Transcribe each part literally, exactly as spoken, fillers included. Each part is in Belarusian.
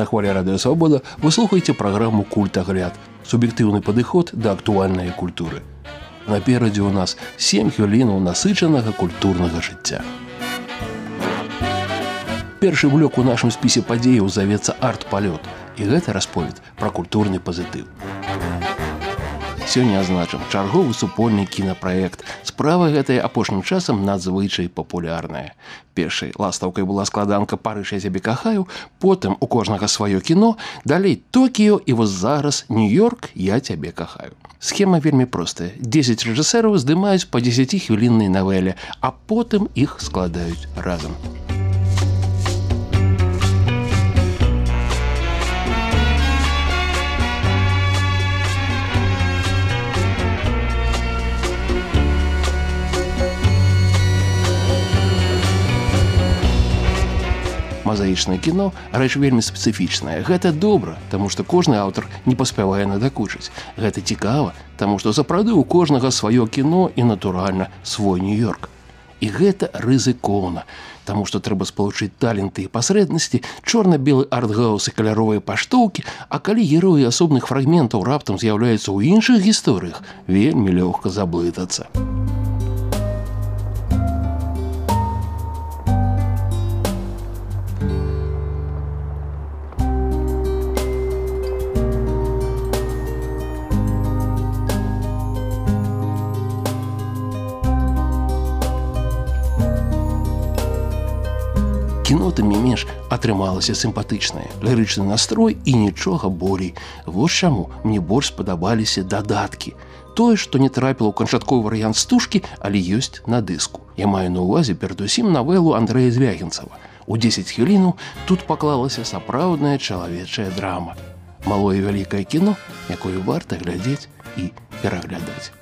На хвале радыё Свабода вы слухаеце праграму «Культагляд» – суб'ектыўны падыход да актуальнай культуры. Наперадзе ў нас сем хвілінаў насычанага культурнага жыцця. Першы блок у нашым спісе падзеяў завецца «Арт-палёт», і гэта расповед пра культурны пазітыў. Сёння азначым чарговы супольны кінапраект. Справа гэтая апошнім часам надзвычай папулярная. Першай ластаўкай была складанка «Парыж, я цябе кахаю», потым у кожнага сваё кіно, далей Токіё і вось зараз Нью-Йорк, я цябе кахаю. Схема вельмі простая. дзесяць рэжысэраў здымаюць па дзесяцігвіліннай навеле, а потым іх складаюць разам. Мазаічнае кіно рэч вельмі спецыфічная. Гэта добра, таму што кожны аўтар не паспявае надакучыць. Гэта цікава, таму што сапраўды ў кожнага сваё кіно і, натуральна, свой Нью-Йорк. І гэта рызыкоўна, таму што трэба спалучыць таленты і пасрэднасці, чорна-белы арт-гаус і каляровыя паштоўкі, а калі героі асобных фрагментаў раптам з'яўляюцца ў іншых гісторыях, вельмі лёгка заблытацца. Кіно, тым не менш, атрымалася сімпатычнае, лірычны настрой і нічога болей. Вось чаму мне больш спадабаліся дадаткі. Тое, што не трапіла ў канчатковы варыянт стужкі, але ёсць на дыску. Я маю на ўвазе перадусім навелу Андрэя Звягінцава. У дзесяць хвілінаў тут паклалася сапраўдная чалавечая драма. Малое вялікае кіно, якое варта глядзець і пераглядаць.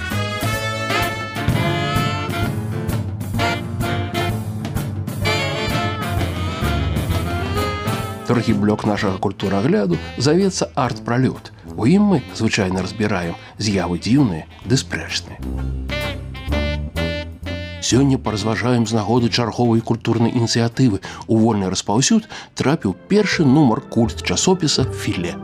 Другі блок нашага культурагляду завецца «Арт-пралёт». У ім мы звычайна разбіраем з'явы дзіўныя ды спрэчныя. Сёння паразважаем з нагоды чарговай культурнай ініцыятывы. У вольны распаўсюд трапіў першы нумар культ часопіса «Філе».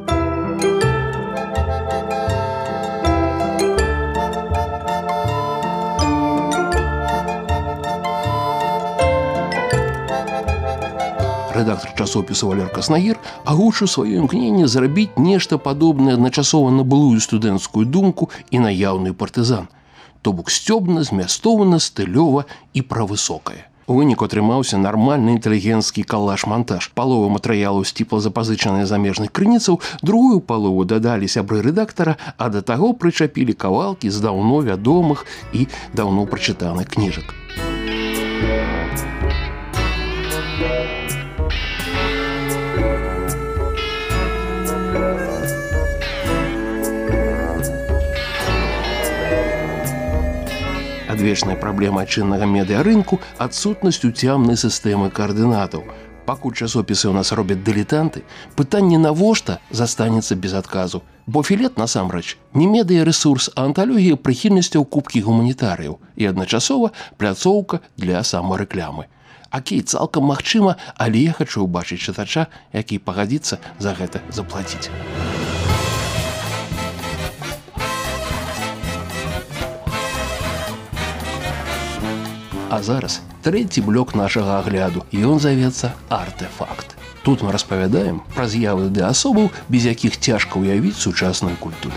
Рэдактар часопіса Валер Каснагір агучыў сваё імкненне зрабіць нешта падобнае адначасова на былую студэнцкую думку і на яўны партызан. То бок сцёбна, змястоўна, стылёва і правысокае. У выніку атрымаўся нармальны інтэлігенцкі калаш-мантаж. Палова матэрыялу сціпла запазычаныя замежных крыніцаў, другую палову дадалі сябры рэдактара, а да таго прычапілі кавалкі з даўно вядомых і даўно прачытаных кніжак. Адвечная праблема адчыннага медыарынку – адсутнасць уцямнай сістэмы каардынатаў. Пакуль часопісы ў нас робяць дылетанты, пытанне навошта застанецца без адказу. Бо «Філет» насамрэч не медыярэсурс, а анталогія прыхільнасцяў купкі гуманітарыяў і адначасова пляцоўка для самарэклямы. Акей, цалкам магчыма, але я хачу ўбачыць чытача, які пагадзіцца за гэта заплаціць. А зараз трэці блок нашага агляду, і ён завецца «Артэфакт». Тут мы распавядаем пра з'явы ды асобаў, без якіх цяжка ўявіць сучасную культуру.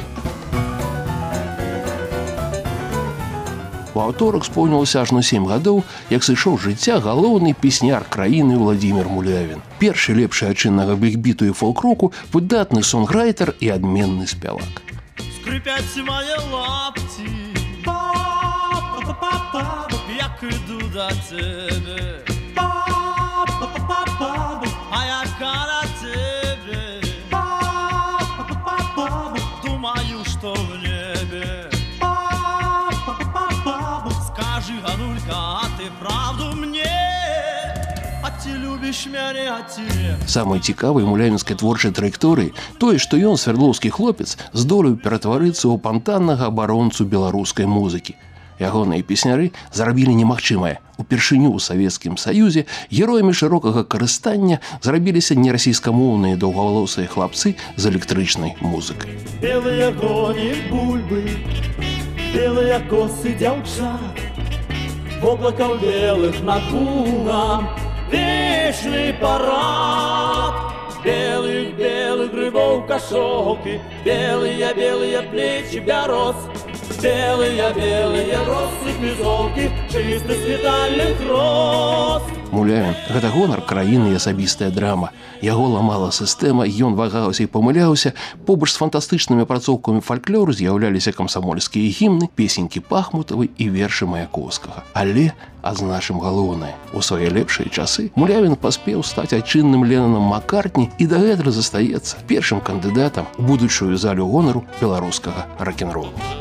У аўторак споўнілася ажно сем гадоў, як сышоў з жыцця галоўны песняр краіны Владзімір Мулявін. Першы лепшы адчыннага бігбіту і фолк-року, выдатны сонграйтер і адменны спявак. Скрипяць мае лапці, як іду да цябе, а яка на цябе, думаю, што в небе. Скажи, Ганулька, а ты правду мне, а ці любіш мяне, а ці не? Самай цікавай мулявінскай творчай траекторыі тое, што ён, свердлоўскі хлопец, здолеў ператварыцца ў пантаннага абаронцу беларускай музыкі. Ягоныя песняры зрабілі немагчымае. Упершыню ў Савецкім Саюзе героямі шырокага карыстання зрабіліся нерасійскамоўныя даўгавалосыя хлапцы з электрычнай музыкай. Белыя коні бульбы, белыя косы дзяўчат, воблакаў белых над лугам, вечны парад. Белых, белых грибов кашоки, белые, белые плечи бяроз, белые, белые росы бізолки, чисты світальных роз. Мулявін – гэта гонар краіны і асабістая драма. Яго ламала сістэма, ён вагаўся і памыляўся. Побач з фантастычнымі апрацоўкамі фальклору з'яўляліся камсамольскія гімны, песенькі Пахмутавай і вершы Маяковскага. Але, адзначым галоўнае, у свае лепшыя часы Мулявін паспеў стаць айчынным Ленанам Маккартні і дагэтуль застаецца першым кандыдатам у будучую залю гонару беларускага рок-н-ролу.